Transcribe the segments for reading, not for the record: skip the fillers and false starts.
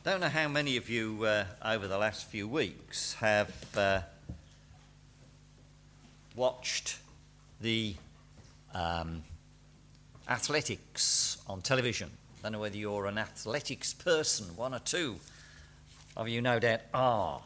Don't know how many of you over the last few weeks have watched the athletics on television. Don't know whether you're an athletics person, one or two of you no doubt are.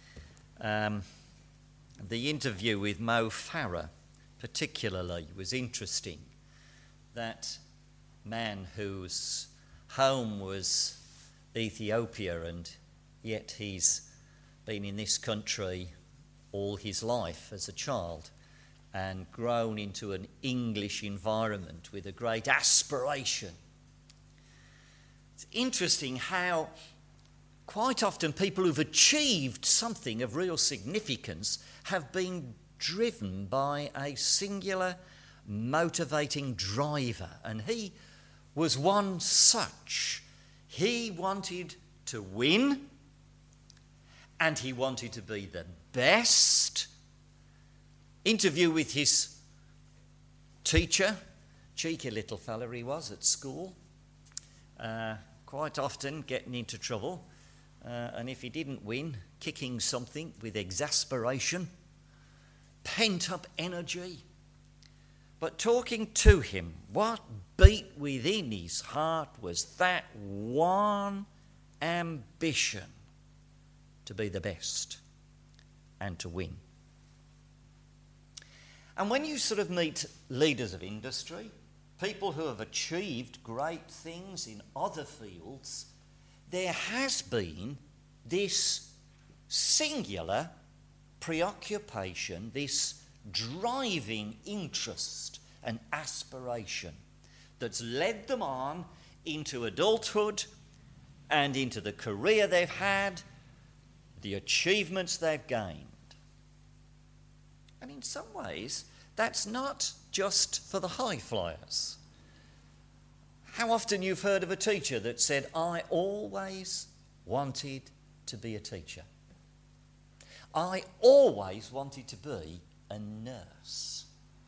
The interview with Mo Farah particularly was interesting. That man whose home was Ethiopia and yet he's been in this country all his life as a child and grown into an English environment with a great aspiration. It's interesting how quite often people who've achieved something of real significance have been driven by a singular motivating driver, and he was one such. He wanted to win, and he wanted to be the best. Interview with his teacher, cheeky little fella he was at school, quite often getting into trouble, and if he didn't win, kicking something with exasperation, pent up energy. But talking to him, what beat within his heart was that one ambition to be the best and to win. And when you sort of meet leaders of industry, people who have achieved great things in other fields, there has been this singular preoccupation, this driving interest and aspiration that's led them on into adulthood and into the career they've had, the achievements they've gained. And in some ways, that's not just for the high flyers. How often you've heard of a teacher that said, I always wanted to be a teacher. I always wanted to be a nurse.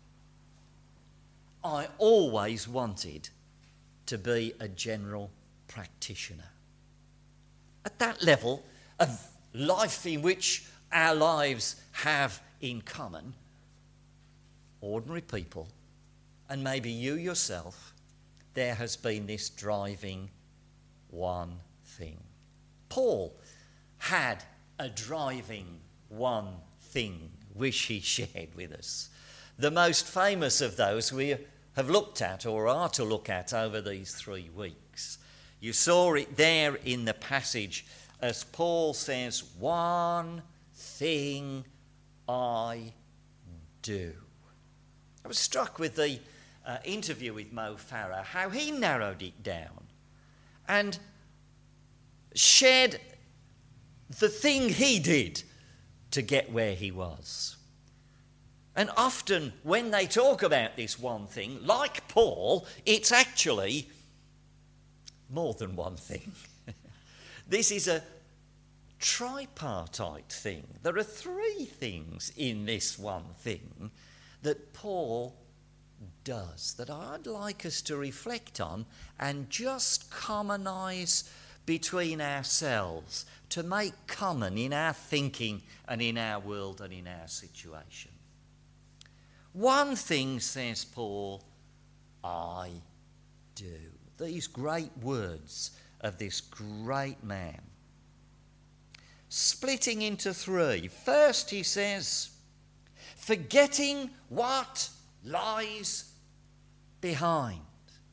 I always wanted to be a general practitioner. At that level of life in which our lives have in common, ordinary people, and maybe you yourself, there has been this driving one thing. Paul had a driving one thing which he shared with us. The most famous of those we have looked at or are to look at over these 3 weeks. You saw it there in the passage as Paul says, one thing I do. I was struck with the interview with Mo Farah, how he narrowed it down and shared the thing he did to get where he was. And often when they talk about this one thing, like Paul, it's actually more than one thing. This is a tripartite thing. There are 3 things in this one thing that Paul does that I'd like us to reflect on and just commonise between ourselves to make common in our thinking and in our world and in our situation. One thing, says Paul, I do. These great words of this great man. Splitting into 3. First he says, forgetting what lies behind.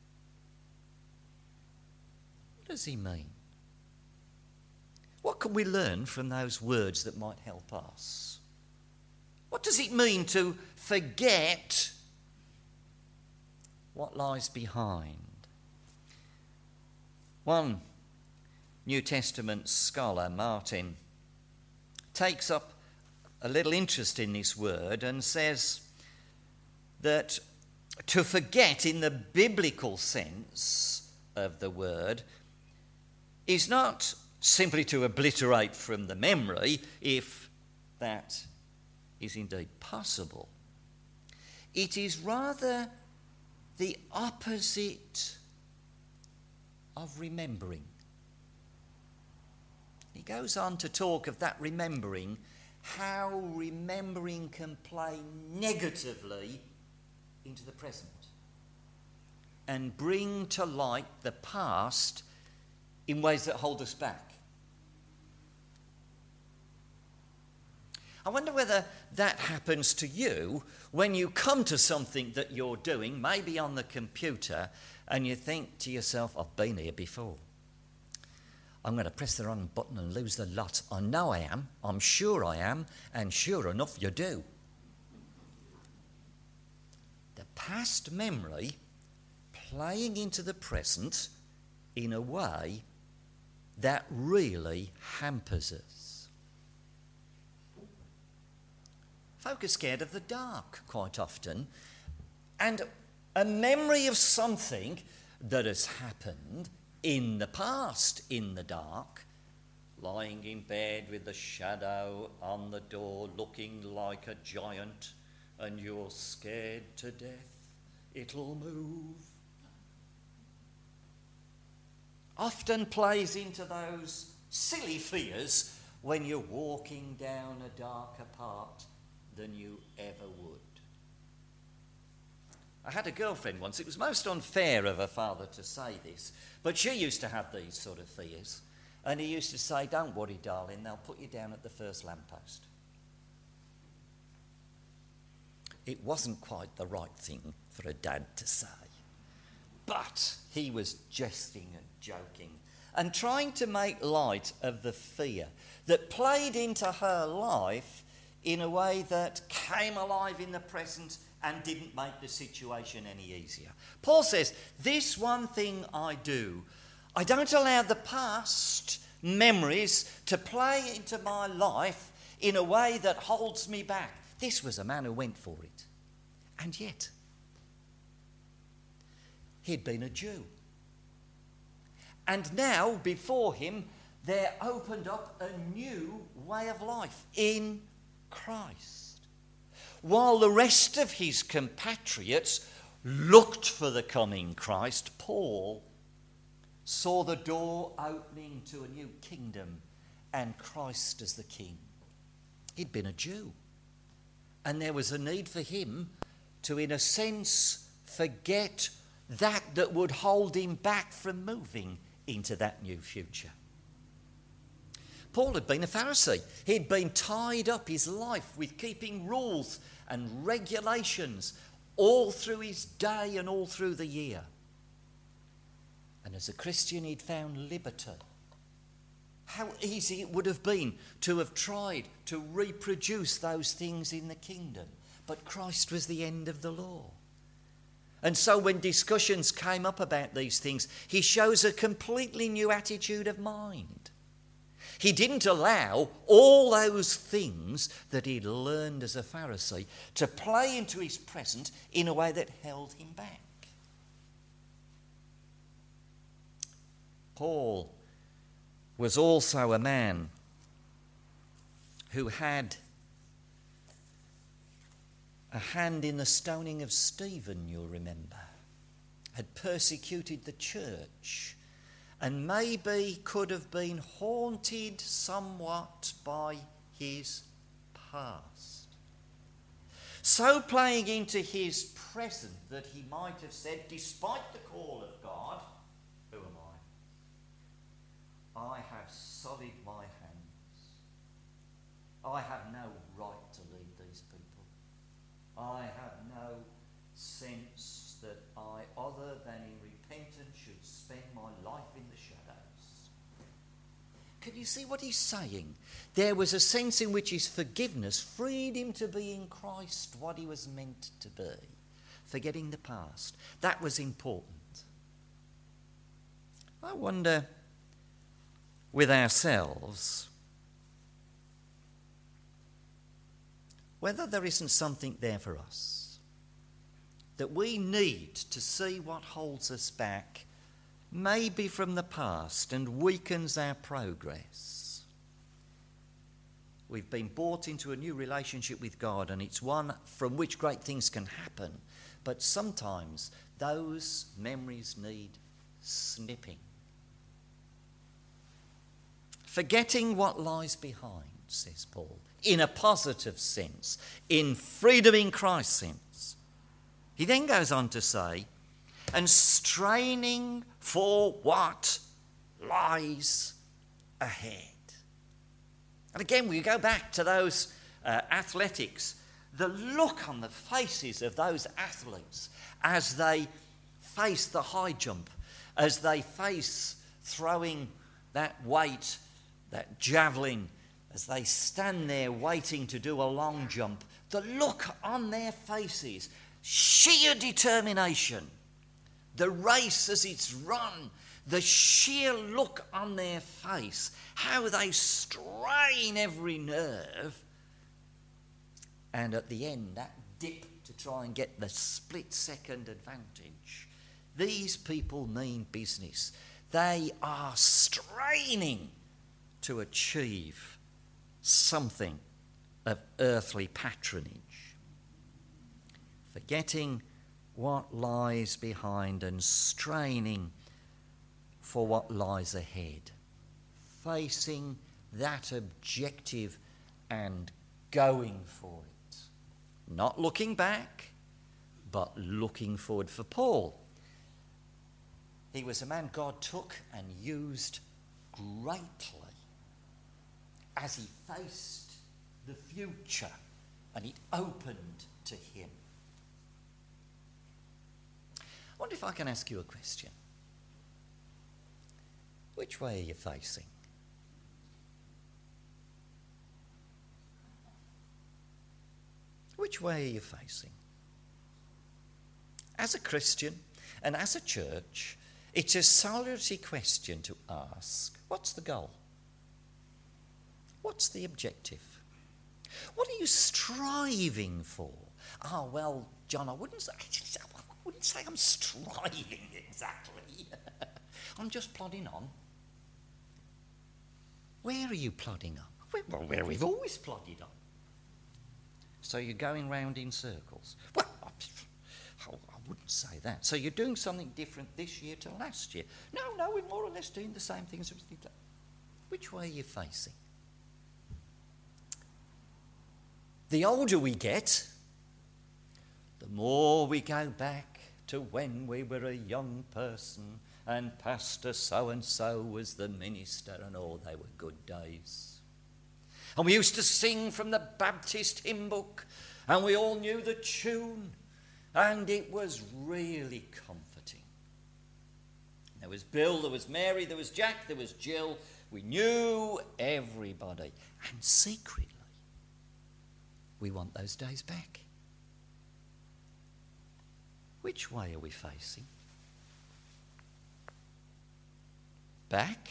What does he mean? What can we learn from those words that might help us? What does it mean to forget what lies behind? One New Testament scholar, Martin, takes up a little interest in this word and says that to forget in the biblical sense of the word is not simply to obliterate from the memory, if that is indeed possible. It is rather the opposite of remembering. He goes on to talk of that remembering, how remembering can play negatively into the present and bring to light the past in ways that hold us back. I wonder whether that happens to you when you come to something that you're doing, maybe on the computer, and you think to yourself, I've been here before. I'm going to press the wrong button and lose the lot. I know I am, I'm sure I am, and sure enough you do. The past memory playing into the present in a way that really hampers us. Folk are scared of the dark quite often, and a memory of something that has happened in the past, in the dark, lying in bed with the shadow on the door, looking like a giant, and you're scared to death it'll move. Often plays into those silly fears when you're walking down a darker path than you ever would. I had a girlfriend once. It was most unfair of her father to say this, but she used to have these sort of fears. And he used to say, don't worry, darling, they'll put you down at the first lamppost. It wasn't quite the right thing for a dad to say. But he was jesting and joking and trying to make light of the fear that played into her life in a way that came alive in the present and didn't make the situation any easier. Paul says, this one thing I do, I don't allow the past memories to play into my life in a way that holds me back. This was a man who went for it. And yet, he'd been a Jew. And now, before him, there opened up a new way of life in Christ. While the rest of his compatriots looked for the coming Christ, Paul saw the door opening to a new kingdom and Christ as the king. He'd been a Jew, and there was a need for him to, in a sense, forget that would hold him back from moving into that new future. Paul had been a Pharisee. He'd been tied up his life with keeping rules and regulations all through his day and all through the year. And as a Christian, he'd found liberty. How easy it would have been to have tried to reproduce those things in the kingdom. But Christ was the end of the law. And so when discussions came up about these things, he shows a completely new attitude of mind. He didn't allow all those things that he'd learned as a Pharisee to play into his present in a way that held him back. Paul was also a man who had a hand in the stoning of Stephen, you'll remember, had persecuted the church, and maybe could have been haunted somewhat by his past. So playing into his present that he might have said, despite the call of God, who am I? I have sullied my hands. I have no right to lead these people. I have no sense that I, other than in repentance, should spend my life in the shadows. Can you see what he's saying? There was a sense in which his forgiveness freed him to be in Christ what he was meant to be, forgetting the past. That was important. I wonder, with ourselves, whether there isn't something there for us, that we need to see what holds us back, maybe from the past, and weakens our progress. We've been brought into a new relationship with God, and it's one from which great things can happen, but sometimes those memories need snipping. Forgetting what lies behind, says Paul, in a positive sense, in freedom in Christ's sense. He then goes on to say, and straining for what lies ahead. And again, we go back to those athletics. The look on the faces of those athletes as they face the high jump, as they face throwing that weight, that javelin, as they stand there waiting to do a long jump, the look on their faces, sheer determination, the race as it's run, the sheer look on their face, how they strain every nerve, and at the end, that dip to try and get the split-second advantage. These people mean business. They are straining to achieve something of earthly patronage, forgetting what lies behind and straining for what lies ahead, facing that objective and going for it, not looking back, but looking forward. For Paul, he was a man God took and used greatly as he faced the future and it opened to him. I wonder if I can ask you a question. Which way are you facing? Which way are you facing? As a Christian and as a church, it's a solitary question to ask, what's the goal? What's the objective? What are you striving for? Oh, well, John, I wouldn't say I'm striving exactly. I'm just plodding on. Where are you plodding on? Well, where we've always plodded on. So you're going round in circles. Well, I wouldn't say that. So you're doing something different this year to last year. No, we're more or less doing the same things. Which way are you facing? The older we get, the more we go back to when we were a young person and Pastor so-and-so was the minister and all, they were good days. And we used to sing from the Baptist hymn book and we all knew the tune and it was really comforting. There was Bill, there was Mary, there was Jack, there was Jill. We knew everybody. And secretly, we want those days back. Which way are we facing? Back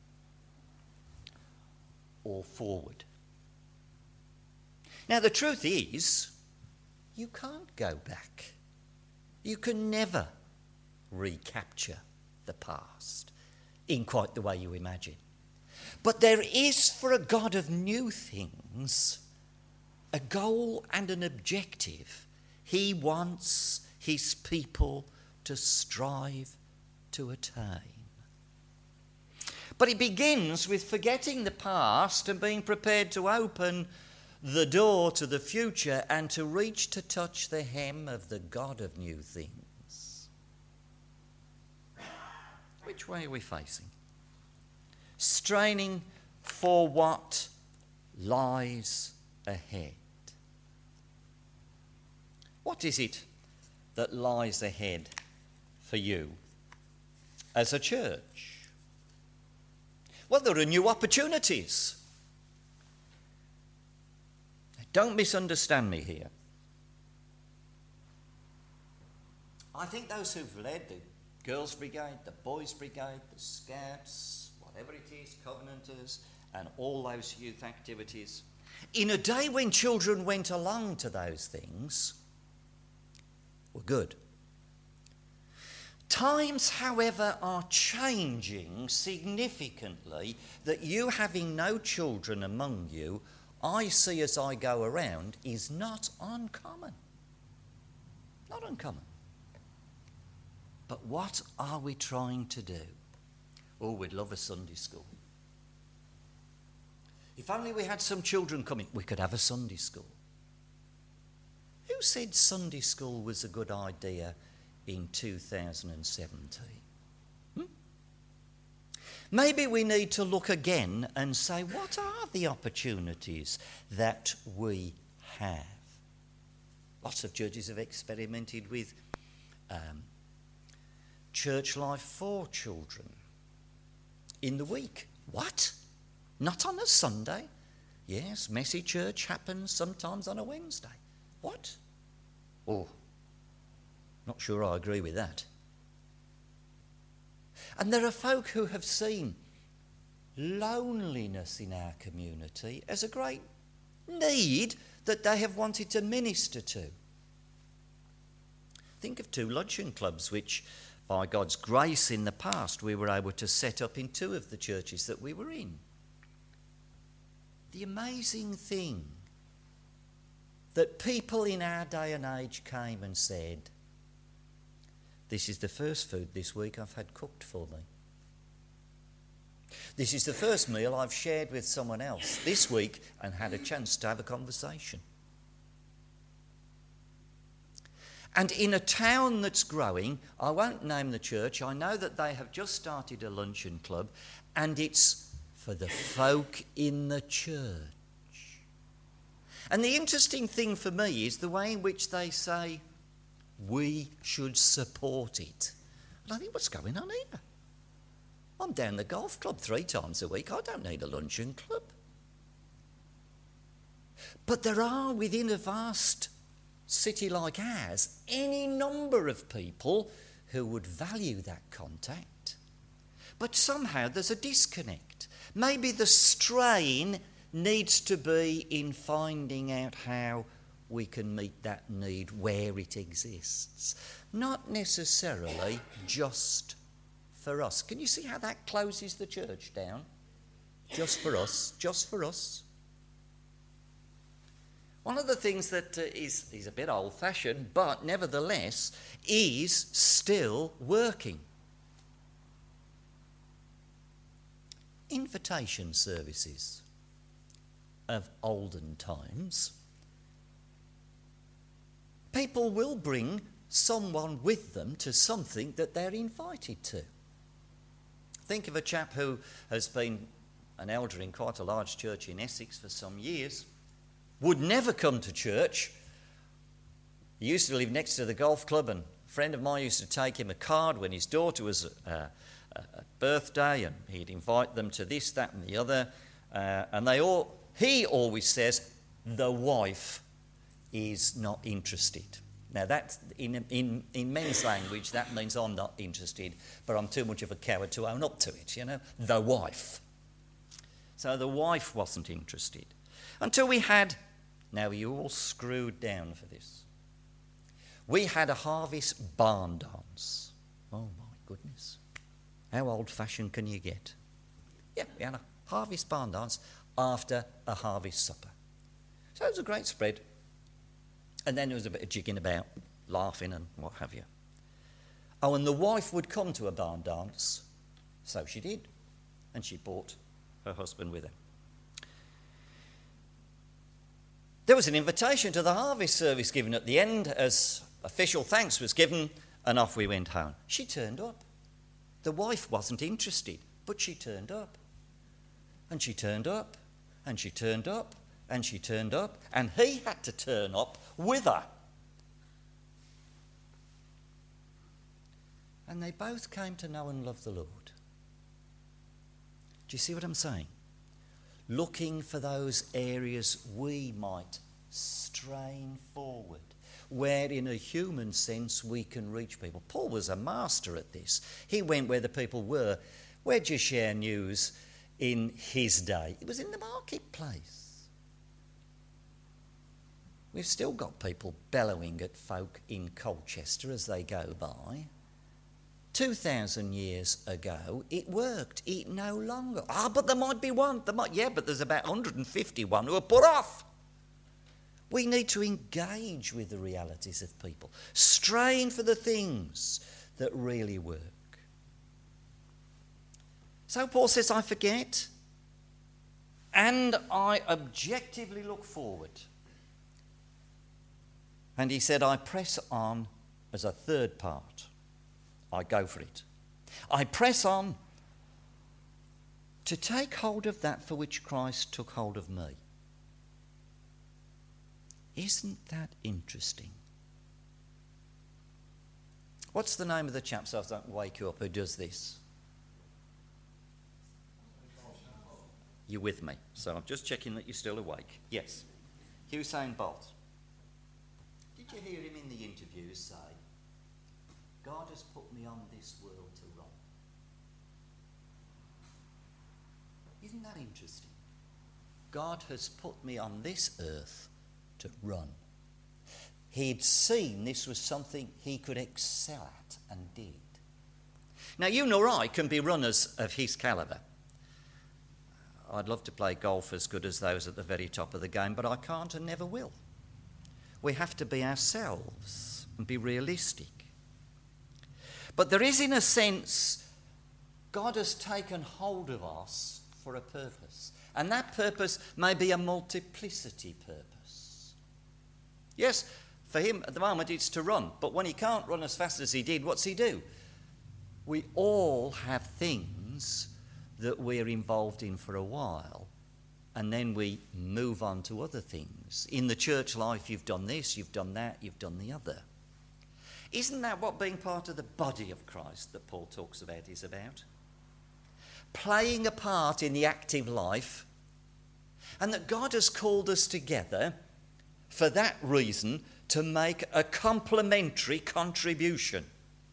or forward? Now, the truth is, you can't go back. You can never recapture the past in quite the way you imagine. But there is, for a God of new things, a goal and an objective he wants his people to strive to attain. But it begins with forgetting the past and being prepared to open the door to the future and to reach to touch the hem of the God of new things. Which way are we facing? Straining for what lies ahead. What is it that lies ahead for you as a church? Well, there are new opportunities. Don't misunderstand me here. I think those who've led the Girls' Brigade, the Boys' Brigade, the Scouts, whatever it is, Covenanters, and all those youth activities, in a day when children went along to those things, were good. Times, however, are changing significantly that you having no children among you, I see as I go around, is not uncommon. Not uncommon. But what are we trying to do? Oh, we'd love a Sunday school. If only we had some children coming, we could have a Sunday school. Who said Sunday school was a good idea in 2017? Maybe we need to look again and say, what are the opportunities that we have? Lots of churches have experimented with church life for children in the week. What? Not on a Sunday? Yes, messy church happens sometimes on a Wednesday. What? Oh, not sure I agree with that. And there are folk who have seen loneliness in our community as a great need that they have wanted to minister to. Think of 2 luncheon clubs which, by God's grace in the past, we were able to set up in 2 of the churches that we were in. The amazing thing that people in our day and age came and said, this is the first food this week I've had cooked for me. This is the first meal I've shared with someone else this week and had a chance to have a conversation. And in a town that's growing, I won't name the church, I know that they have just started a luncheon club, and it's for the folk in the church. And the interesting thing for me is the way in which they say, we should support it. And I think, what's going on here? I'm down the golf club 3 times a week. I don't need a luncheon club. But there are, within a vast city like ours, any number of people who would value that contact. But somehow there's a disconnect. Maybe the strain needs to be in finding out how we can meet that need where it exists. Not necessarily just for us. Can you see how that closes the church down? Just for us, just for us. One of the things that is a bit old-fashioned, but nevertheless is still working. Invitation services of olden times. People will bring someone with them to something that they're invited to. Think of a chap who has been an elder in quite a large church in Essex for some years, would never come to church. He used to live next to the golf club, and a friend of mine used to take him a card when his daughter was a birthday, and he'd invite them to this, that and the other. And he always says, the wife is not interested. Now, that's in men's language, that means I'm not interested, but I'm too much of a coward to own up to it, you know, the wife. So the wife wasn't interested. Until we had, now you're all screwed down for this, we had a harvest barn dance. Oh my goodness. How old-fashioned can you get? Yeah, we had a harvest barn dance after a harvest supper. So it was a great spread. And then there was a bit of jigging about, laughing and what have you. Oh, and the wife would come to a barn dance. So she did. And she brought her husband with her. There was an invitation to the harvest service given at the end as official thanks was given, and off we went home. She turned up. The wife wasn't interested, but she turned up. And she turned up, and she turned up, and she turned up, and he had to turn up with her. And they both came to know and love the Lord. Do you see what I'm saying? Looking for those areas we might strain forward, where in a human sense we can reach people. Paul was a master at this. He went where the people were. Where'd you share news in his day? It was in the marketplace. We've still got people bellowing at folk in Colchester as they go by. 2,000 years ago, it worked. It no longer. But there might be one. But there's about 151 who are put off. We need to engage with the realities of people. Strain for the things that really work. So Paul says, I forget. and I objectively look forward. And he said, I press on as a third part. I go for it. I press on to take hold of that for which Christ took hold of me. Isn't that interesting? What's the name of the chap, so I don't wake you up, who does this? You're with me, so I'm just checking that you're still awake. Yes. Usain Bolt. Did you hear him in the interviews say, God has put me on this world to run? Isn't that interesting? God has put me on this earth to run. He'd seen this was something he could excel at and did. Now, you nor I can be runners of his calibre. I'd love to play golf as good as those at the very top of the game, but I can't and never will. We have to be ourselves and be realistic. But there is, in a sense, God has taken hold of us for a purpose. And that purpose may be a multiplicity purpose. Yes, for him at the moment it's to run. But when he can't run as fast as he did, what's he do? We all have things that we're involved in for a while, and then we move on to other things. In the church life, you've done this, you've done that, you've done the other. Isn't that what being part of the body of Christ that Paul talks about is about? Playing a part in the active life, and that God has called us together for that reason, to make a complementary contribution.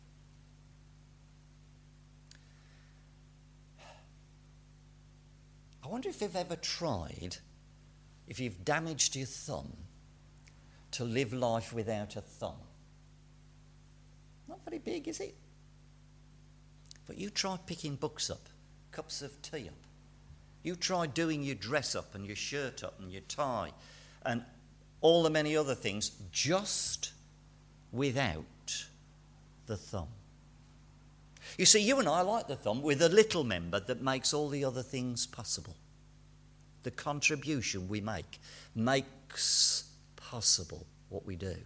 I wonder if you've ever tried, if you've damaged your thumb, to live life without a thumb. Not very big, is it? But you try picking books up, cups of tea up. You try doing your dress up and your shirt up and your tie and all the many other things just without the thumb. You see, you and I, like the thumb, we're the little member that makes all the other things possible. The contribution we make makes possible what we do.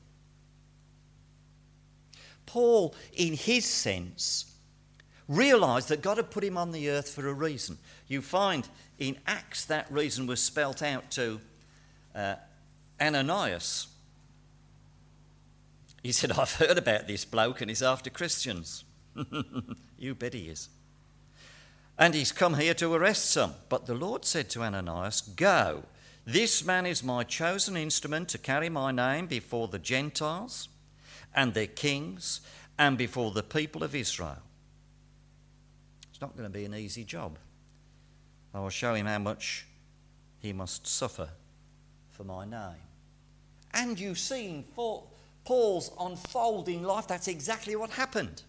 Paul, in his sense, realised that God had put him on the earth for a reason. You find in Acts that reason was spelt out to Ananias. He said, I've heard about this bloke and he's after Christians. You bet he is. And he's come here to arrest some. But the Lord said to Ananias, go, this man is my chosen instrument to carry my name before the Gentiles and their kings and before the people of Israel. It's not going to be an easy job. I will show him how much he must suffer for my name. And you've seen Paul's unfolding life. That's exactly what happened.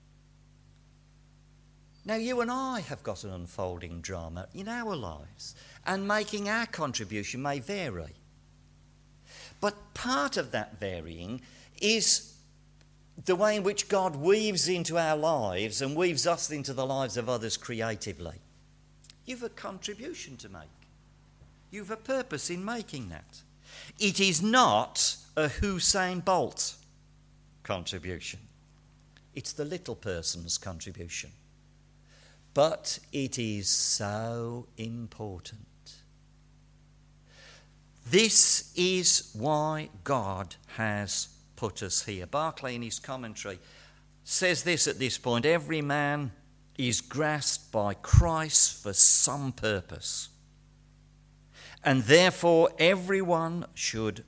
Now, you and I have got an unfolding drama in our lives, and making our contribution may vary. But part of that varying is the way in which God weaves into our lives and weaves us into the lives of others creatively. You've a contribution to make. You've a purpose in making that. It is not a Usain Bolt contribution. It's the little person's contribution. But it is so important. This is why God has put us here. Barclay, in his commentary, says this at this point: every man is grasped by Christ for some purpose, and therefore everyone should,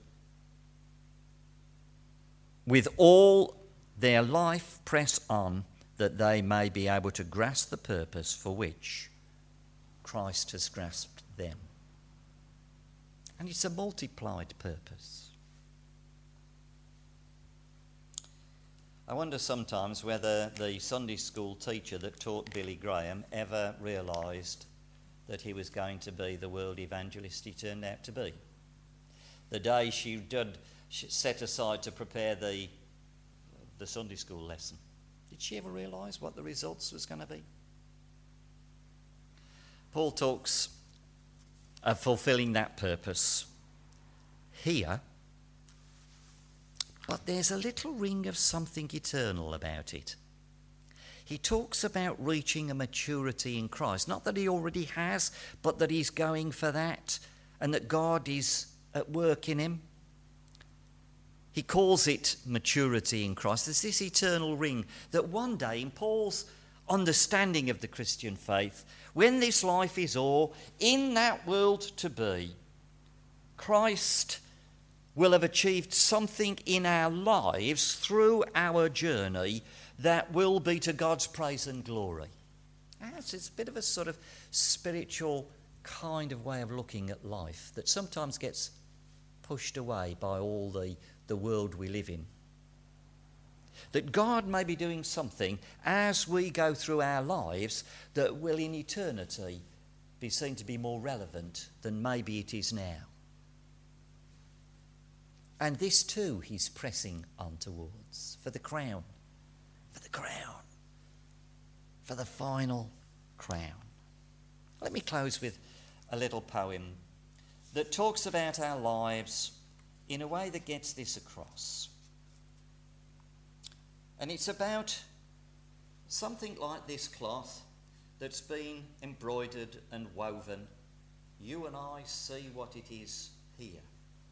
with all their life, press on, that they may be able to grasp the purpose for which Christ has grasped them. And it's a multiplied purpose. I wonder sometimes whether the Sunday school teacher that taught Billy Graham ever realised that he was going to be the world evangelist he turned out to be. The day she did set aside to prepare the Sunday school lesson, did she ever realise what the results was going to be? Paul talks of fulfilling that purpose here, but there's a little ring of something eternal about it. He talks about reaching a maturity in Christ. Not that he already has, but that he's going for that and that God is at work in him. He calls it maturity in Christ. There's this eternal ring that one day, in Paul's understanding of the Christian faith, when this life is o'er, in that world to be, Christ will have achieved something in our lives through our journey that will be to God's praise and glory. It's a bit of a sort of spiritual kind of way of looking at life that sometimes gets pushed away by all the world we live in. That God may be doing something as we go through our lives that will in eternity be seen to be more relevant than maybe it is now. And this too he's pressing on towards, for the crown, for the final crown. Let me close with a little poem that talks about our lives in a way that gets this across. And it's about something like this cloth that's been embroidered and woven. You and I see what it is here.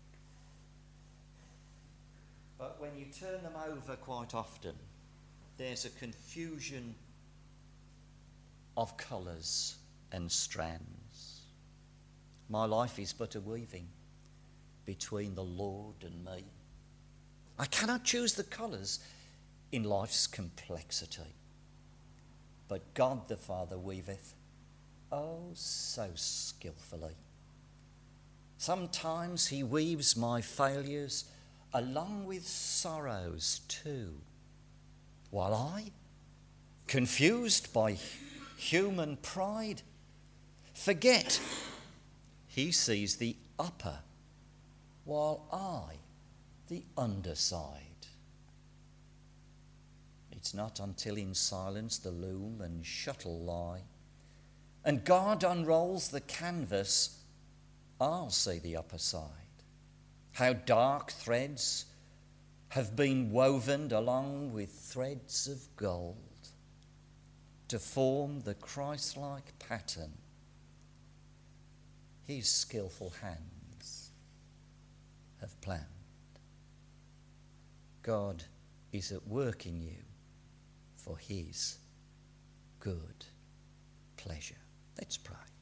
But when you turn them over quite often, there's a confusion of colours and strands. My life is but a weaving between the Lord and me. I cannot choose the colours in life's complexity, but God the Father weaveth, oh so skillfully. Sometimes he weaves my failures along with sorrows too, while I, confused by human pride, forget he sees the upper, while I the underside. It's not until in silence the loom and shuttle lie, and God unrolls the canvas, I'll see the upper side. How dark threads have been woven along with threads of gold to form the Christ-like pattern his skillful hands have planned. God is at work in you for his good pleasure. Let's pray.